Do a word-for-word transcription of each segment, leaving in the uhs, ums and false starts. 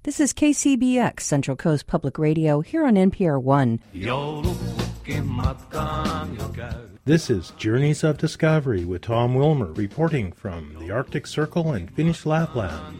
This is K C B X, Central Coast Public Radio, here on N P R one. This is Journeys of Discovery with Tom Wilmer, reporting from the Arctic Circle and Finnish Lapland.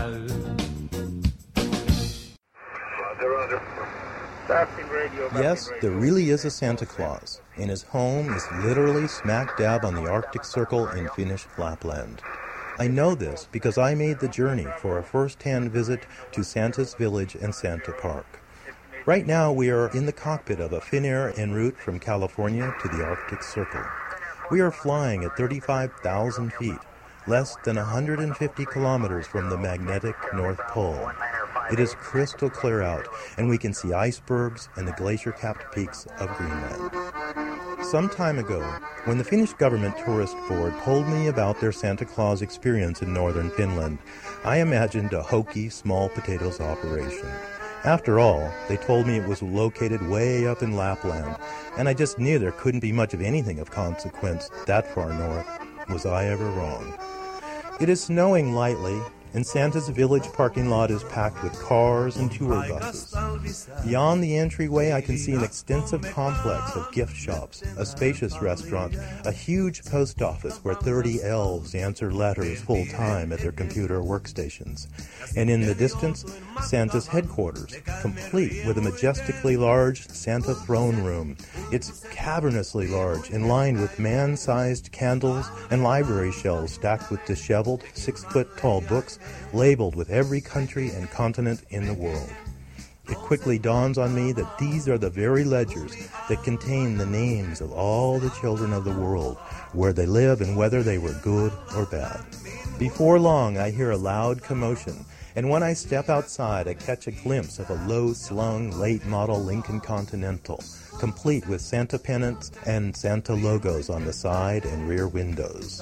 Yes, there really is a Santa Claus, and his home is literally smack dab on the Arctic Circle in Finnish Lapland. I know this because I made the journey for a first-hand visit to Santa's Village and Santa Park. Right now we are in the cockpit of a Finnair en route from California to the Arctic Circle. We are flying at thirty-five thousand feet, less than one hundred fifty kilometers from the magnetic North Pole. It is crystal clear out, and we can see icebergs and the glacier-capped peaks of Greenland. Some time ago, when the Finnish Government Tourist Board told me about their Santa Claus experience in northern Finland, I imagined a hokey, small potatoes operation. After all, they told me it was located way up in Lapland, and I just knew there couldn't be much of anything of consequence that far north. Was I ever wrong? It is snowing lightly, and Santa's Village parking lot is packed with cars and tour buses. Beyond the entryway, I can see an extensive complex of gift shops, a spacious restaurant, a huge post office where thirty elves answer letters full-time at their computer workstations. And in the distance, Santa's headquarters, complete with a majestically large Santa throne room. It's cavernously large and lined with man-sized candles and library shelves stacked with disheveled, six-foot-tall books labeled with every country and continent in the world. It quickly dawns on me that these are the very ledgers that contain the names of all the children of the world, where they live and whether they were good or bad. Before long, I hear a loud commotion, and when I step outside, I catch a glimpse of a low-slung, late-model Lincoln Continental, complete with Santa pennants and Santa logos on the side and rear windows.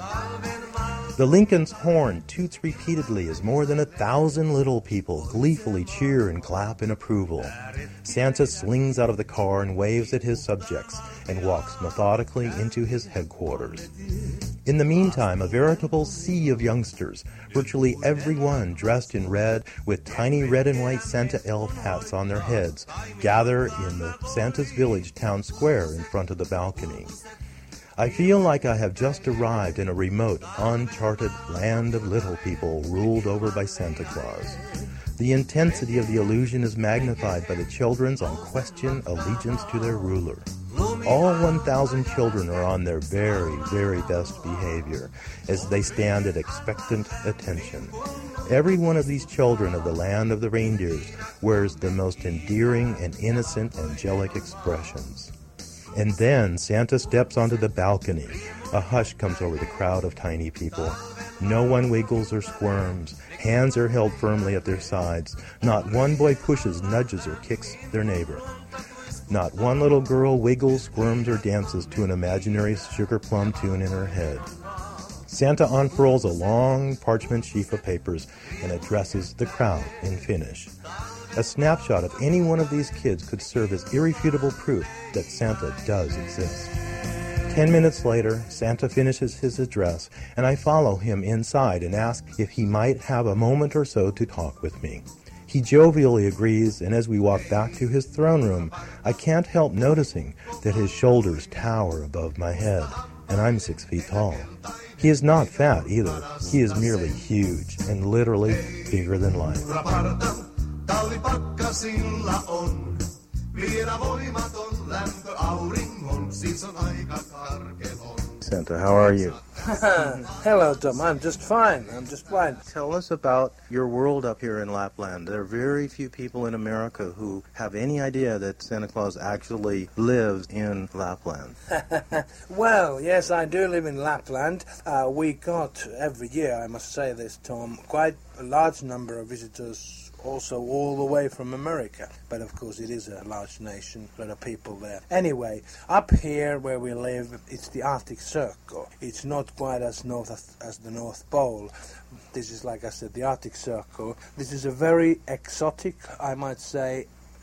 The Lincoln's horn toots repeatedly as more than a thousand little people gleefully cheer and clap in approval. Santa slings out of the car and waves at his subjects and walks methodically into his headquarters. In the meantime, a veritable sea of youngsters, virtually everyone dressed in red with tiny red and white Santa elf hats on their heads, gather in the Santa's Village town square in front of the balcony. I feel like I have just arrived in a remote, uncharted land of little people ruled over by Santa Claus. The intensity of the illusion is magnified by the children's unquestioned allegiance to their ruler. All one thousand children are on their very, very best behavior as they stand at expectant attention. Every one of these children of the land of the reindeers wears the most endearing and innocent angelic expressions. And then Santa steps onto the balcony. A hush comes over the crowd of tiny people. No one wiggles or squirms. Hands are held firmly at their sides. Not one boy pushes, nudges, or kicks their neighbor. Not one little girl wiggles, squirms, or dances to an imaginary sugar plum tune in her head. Santa unfurls a long parchment sheaf of papers and addresses the crowd in Finnish. A snapshot of any one of these kids could serve as irrefutable proof that Santa does exist. Ten minutes later, Santa finishes his address, and I follow him inside and ask if he might have a moment or so to talk with me. He jovially agrees, and as we walk back to his throne room, I can't help noticing that his shoulders tower above my head, and I'm six feet tall. He is not fat either. He is merely huge and literally bigger than life. Talvipakkasilla on, vielä voimaton lämpö auringon, siis on aika karke on. Santa, how are you? Hello, Tom. I'm just fine. I'm just fine. Tell us about your world up here in Lapland. There are very few people in America who have any idea that Santa Claus actually lives in Lapland. Well, yes, I do live in Lapland. Uh, we got, every year, I must say this, Tom, quite a large number of visitors also all the way from America. But of course it is a large nation, a lot of people there. Anyway, up here where we live, it's the Arctic Circle. It's not quite as north as, as the North Pole. This is, like I said, the Arctic Circle. This is a very exotic, I might say,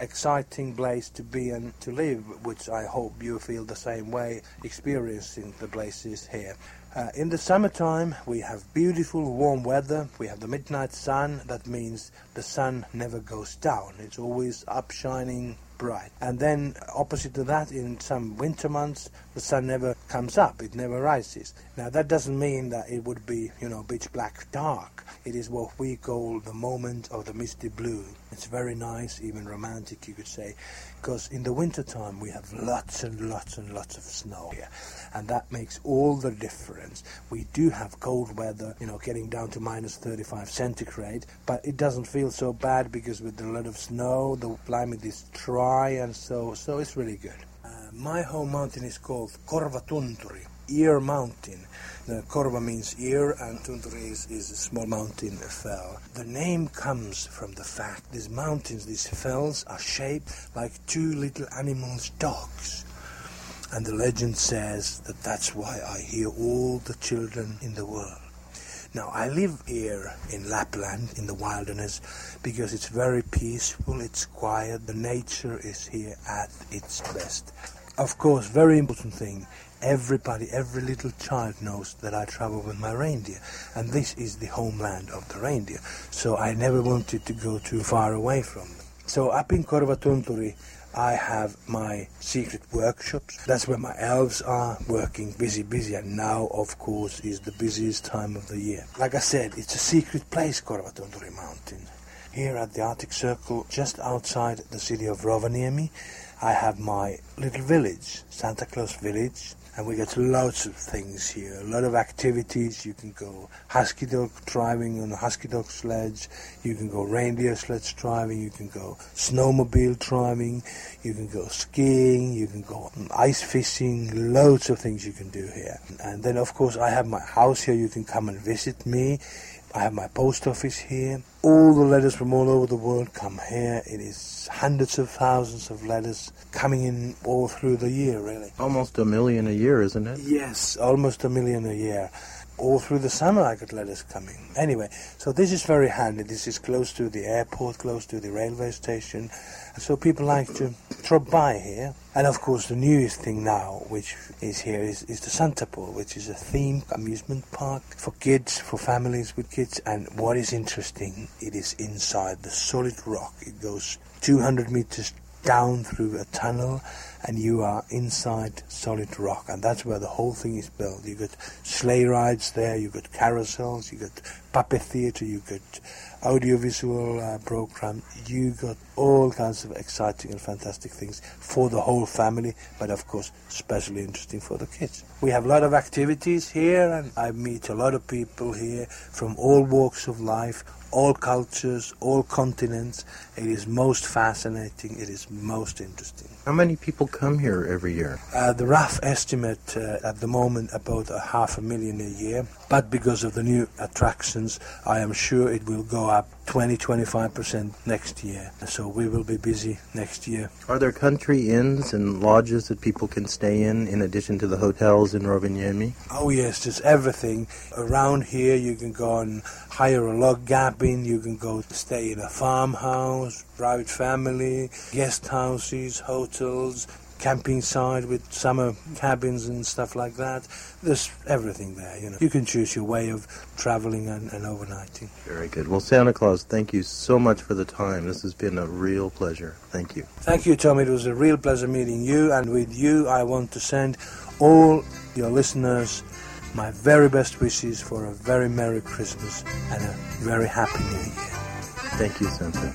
exciting place to be and to live, which I hope you feel the same way experiencing the places here. Uh, in the summertime we have beautiful warm weather, we have the midnight sun, that means the sun never goes down, it's always up shining bright. And then opposite to that, in some winter months, the sun never comes up, it never rises. Now that doesn't mean that it would be, you know, pitch black dark. It is what we call the moment of the misty blue. It's very nice, even romantic you could say, because in the winter time we have lots and lots and lots of snow here, and that makes all the difference. We do have cold weather, you know, getting down to minus thirty-five centigrade, but it doesn't feel so bad because with a lot of snow the climate is dry, and so so it's really good. Uh, my home mountain is called Korvatunturi, Ear Mountain. The Korva means ear, and Tunturi is, is a small mountain fell. The name comes from the fact these mountains, these fells, are shaped like two little animals' dogs. And the legend says that that's why I hear all the children in the world. Now, I live here in Lapland, in the wilderness, because it's very peaceful, it's quiet, the nature is here at its best. Of course, very important thing, everybody, every little child knows that I travel with my reindeer, and this is the homeland of the reindeer, so I never wanted to go too far away from them. So up in Korvatunturi, I have my secret workshops. That's where my elves are working busy, busy, and now, of course, is the busiest time of the year. Like I said, it's a secret place, Korvatunturi Mountain. Here at the Arctic Circle, just outside the city of Rovaniemi, I have my little village, Santa Claus Village, and we get lots of things here, a lot of activities. You can go husky dog driving on a husky dog sledge, you can go reindeer sledge driving, you can go snowmobile driving, you can go skiing, you can go ice fishing, loads of things you can do here. And then of course I have my house here, you can come and visit me. I have my post office here. All the letters from all over the world come here. It is hundreds of thousands of letters coming in all through the year, really. Almost a million a year, isn't it? Yes, almost a million a year. All through the summer I get letters coming. Anyway, so this is very handy. This is close to the airport, close to the railway station. So people like to drop by here. And of course the newest thing now, which is here, is, is the Santa Pool, which is a themed amusement park for kids, for families with kids. And what is interesting, it is inside the solid rock. It goes two hundred meters down through a tunnel, and you are inside solid rock, and that's where the whole thing is built. You got sleigh rides there, you got carousels, you got puppet theatre, you got audiovisual uh, program, you got all kinds of exciting and fantastic things for the whole family, but of course especially interesting for the kids. We have a lot of activities here, and I meet a lot of people here from all walks of life, all cultures, all continents. It is most fascinating, it is most interesting. How many people come here every year? Uh, the rough estimate uh, at the moment about a half a million a year, but because of the new attractions I am sure it will go up twenty to twenty-five percent next year, so we will be busy next year. Are there country inns and lodges that people can stay in in addition to the hotels in Rovaniemi? Oh yes, there's everything. Around here you can go and hire a log cabin, you can go stay in a farmhouse, private family, guest houses, hotels, camping site with summer cabins and stuff like that. There's everything there, you know. You can choose your way of traveling and, and overnighting. Very good. Well, Santa Claus, thank you so much for the time. This has been a real pleasure. Thank you. Thank you, Tom. It was a real pleasure meeting you, and with you I want to send all your listeners my very best wishes for a very Merry Christmas and a very Happy New Year. Thank you, Santa.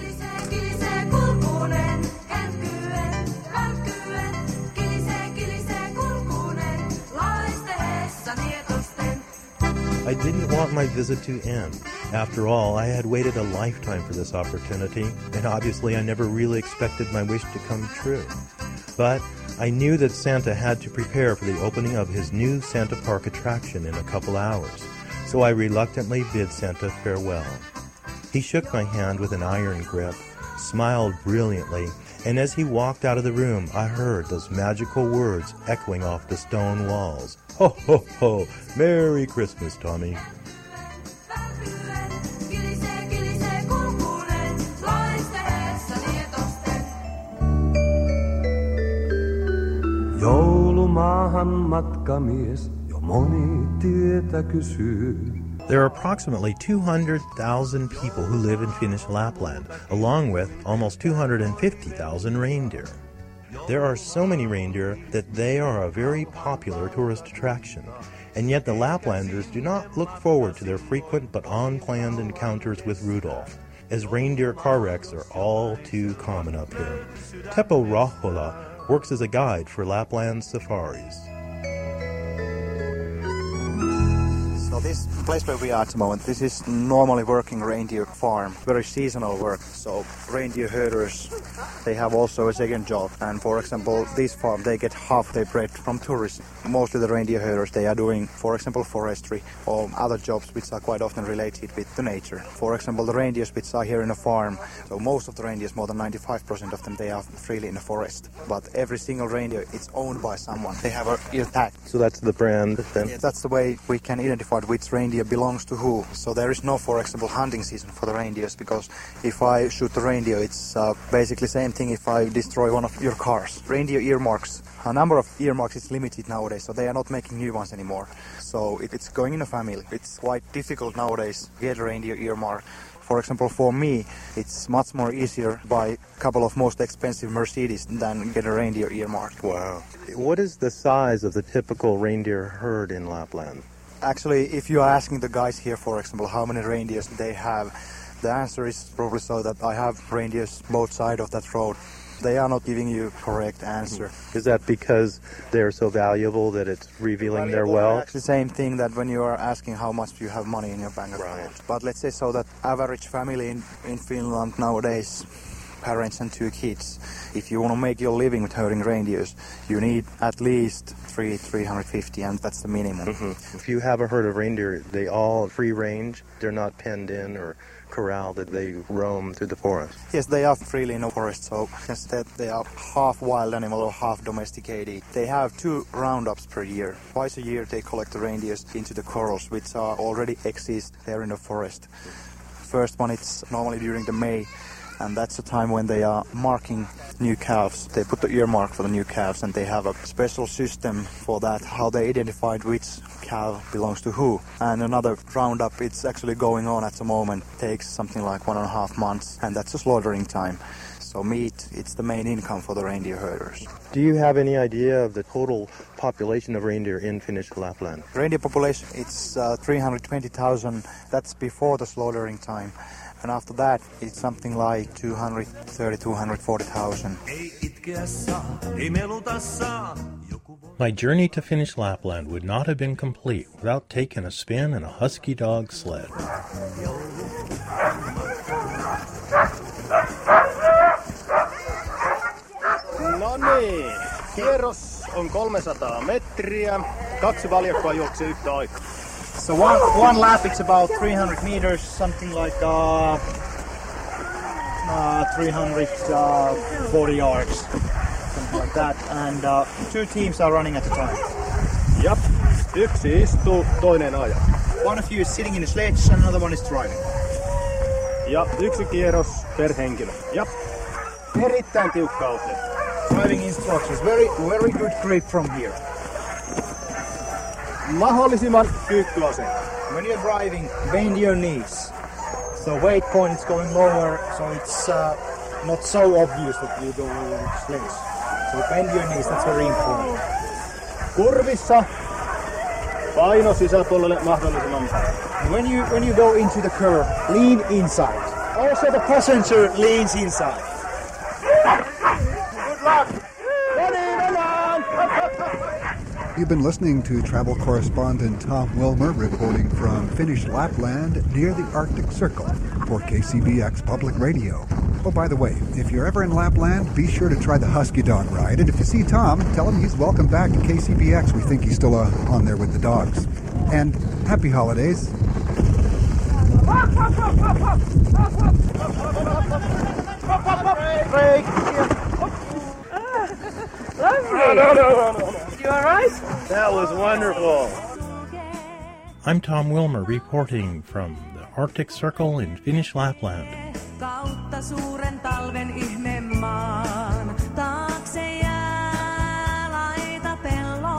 I didn't want my visit to end. After all, I had waited a lifetime for this opportunity, and obviously I never really expected my wish to come true. But I knew that Santa had to prepare for the opening of his new Santa Park attraction in a couple hours, so I reluctantly bid Santa farewell. He shook my hand with an iron grip, smiled brilliantly, and as he walked out of the room, I heard those magical words echoing off the stone walls. Ho, ho, ho! Merry Christmas, Tommy. maahan matkamies jo moni tietä kysyy. There are approximately two hundred thousand people who live in Finnish Lapland, along with almost two hundred fifty thousand reindeer. There are so many reindeer that they are a very popular tourist attraction, and yet the Laplanders do not look forward to their frequent but unplanned encounters with Rudolph, as reindeer car wrecks are all too common up here. Teppo Rahola works as a guide for Lapland safaris. So this place where we are at the moment, this is normally working reindeer farm, very seasonal work. So reindeer herders, they have also a second job. And for example, this farm, they get half their bread from tourism. Mostly the reindeer herders, they are doing, for example, forestry or other jobs which are quite often related with the nature. For example, the reindeers which are here in a farm, so most of the reindeers, more than ninety-five percent of them, they are freely in the forest. But every single reindeer, it's owned by someone. They have a ear tag. So that's the brand then? Yeah, that's the way we can identify which reindeer belongs to who. So there is no, for example, hunting season for the reindeers, because if I shoot the reindeer, it's uh, basically same thing if I destroy one of your cars. Reindeer earmarks, a number of earmarks is limited nowadays, so they are not making new ones anymore. So it, it's going in a family. It's quite difficult nowadays to get a reindeer earmark. For example, for me, it's much more easier to buy a couple of most expensive Mercedes than get a reindeer earmark. Wow. What is the size of the typical reindeer herd in Lapland? Actually, if you are asking the guys here, for example, how many reindeers they have, the answer is probably so that I have reindeers both sides of that road. They are not giving you correct answer. Is that because they're so valuable that it's revealing their wealth? Actually, same thing that when you are asking how much you have money in your bank account. Right. But let's say so that average family in, in Finland nowadays, parents and two kids, if you want to make your living with herding reindeers, you need at least three, three hundred fifty, and that's the minimum. Mm-hmm. If you have a herd of reindeer, they all free range. They're not penned in or corralled, that they roam through the forest. Yes, they are freely in the forest, so instead they are half wild animal or half domesticated. They have two roundups per year. Twice a year they collect the reindeers into the corrals, which are already exist there in the forest. First one, it's normally during the May, and that's the time when they are marking new calves. They put the earmark for the new calves, and they have a special system for that, how they identified which calf belongs to who. And another roundup, it's actually going on at the moment, takes something like one and a half months, and that's a slaughtering time. So meat, it's the main income for the reindeer herders. Do you have any idea of the total population of reindeer in Finnish Lapland? Reindeer population, it's uh, three hundred twenty thousand. That's before the slaughtering time. And after that, it's something like two hundred thirty, two hundred forty thousand. My journey to Finnish Lapland would not have been complete without taking a spin in a husky dog sled. No niin, kierros on kolmesataa metriä, kaksi valjakkoa juoksee yhtä aikaa. So one, one lap, it's about three hundred meters, something like uh, uh, three hundred forty yards, something like that. And uh, two teams are running at a time. Jap, yksi istuu, toinen ajaa. One of you is sitting in a sledge and another one is driving. Ja yksi kierros per henkilö. Jap, erittäin tiukka ote. Driving instructions, very, very good grip from here. Mahdollisimman kyykkyaseen. When you're driving, bend your knees. So weight point is going lower, so it's uh, not so obvious that you go over the sledge. So bend your knees, that's very important. Kurvissa paino sisäpuolelle mahdollisimman. When you when you go into the curve, lean inside. Also the passenger leans inside. Good luck! You've been listening to travel correspondent Tom Wilmer reporting from Finnish Lapland near the Arctic Circle for K C B X Public Radio. Oh, by the way, if you're ever in Lapland, be sure to try the Husky Dog ride. And if you see Tom, tell him he's welcome back to K C B X. We think he's still uh, on there with the dogs. And happy holidays. Break. Lovely. No, no, no, no, no. You all right? That was wonderful. I'm Tom Wilmer reporting from the Arctic Circle in Finnish Lapland. Kautta suuren talven ihmemaan, taakse jää laita pellon.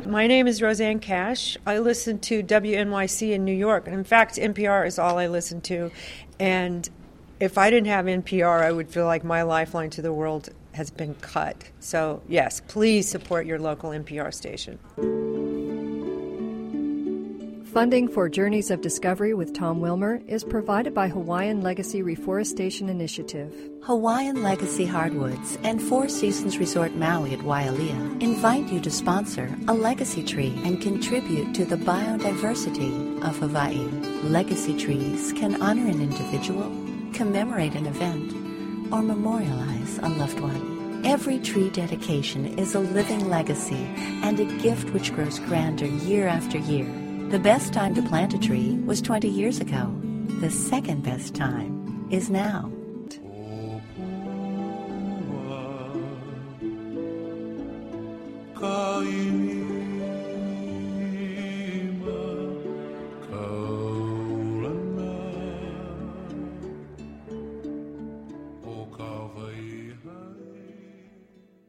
My name is Roseanne Cash. I listen to W N Y C in New York. And in fact, N P R is all I listen to. And if I didn't have N P R, I would feel like my lifeline to the world has been cut. So, yes, please support your local N P R station. Funding for Journeys of Discovery with Tom Wilmer is provided by Hawaiian Legacy Reforestation Initiative. Hawaiian Legacy Hardwoods and Four Seasons Resort Maui at Wailea invite you to sponsor a legacy tree and contribute to the biodiversity of Hawaii. Legacy trees can honor an individual, commemorate an event, or memorialize a loved one. Every tree dedication is a living legacy and a gift which grows grander year after year. The best time to plant a tree was twenty years ago. The second best time is now. Kai